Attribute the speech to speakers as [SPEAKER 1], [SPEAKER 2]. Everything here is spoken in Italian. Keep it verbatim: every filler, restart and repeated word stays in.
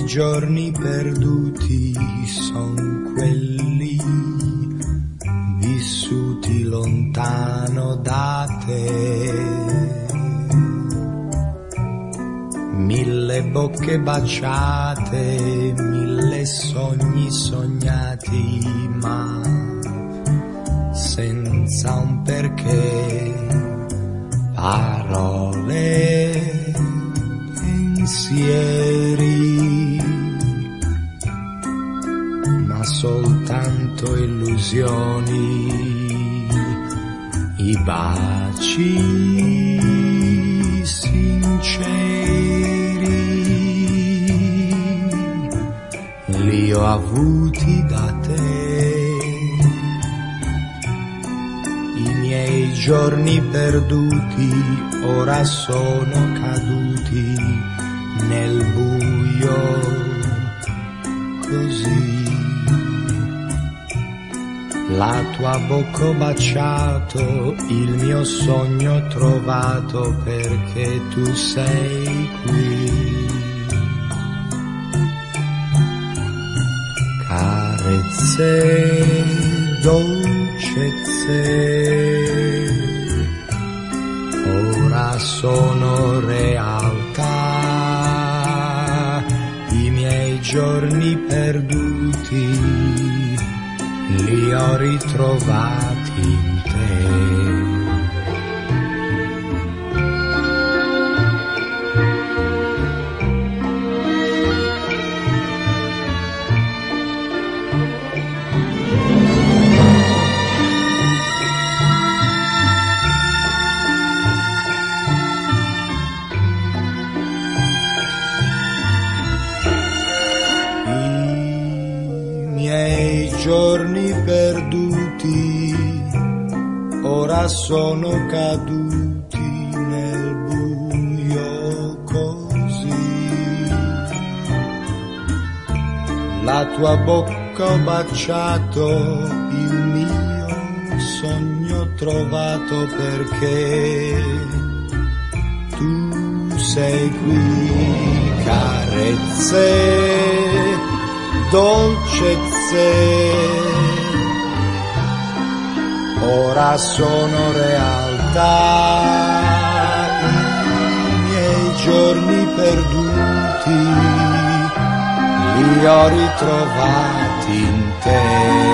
[SPEAKER 1] giorni perduti son quelli vissuti lontano da te. Mille bocche baciate, mille sogni sognati, ma senza un perché, parole, pensieri, ma soltanto illusioni, i baci sinceri li ho avuti da te. I miei giorni perduti ora sono caduti nel buio così. La tua bocca ho baciato, il mio sogno ho trovato, perché tu sei qui. Carezze, dolcezze, ora sono realtà. I miei giorni perduti li ho ritrovati in te. Giorni perduti ora sono caduti nel buio così. La tua bocca ho baciato, il mio sogno ho trovato, perché tu sei qui. Carezze, dolcezze, ora sono realtà. I miei giorni perduti li ho ritrovati in te.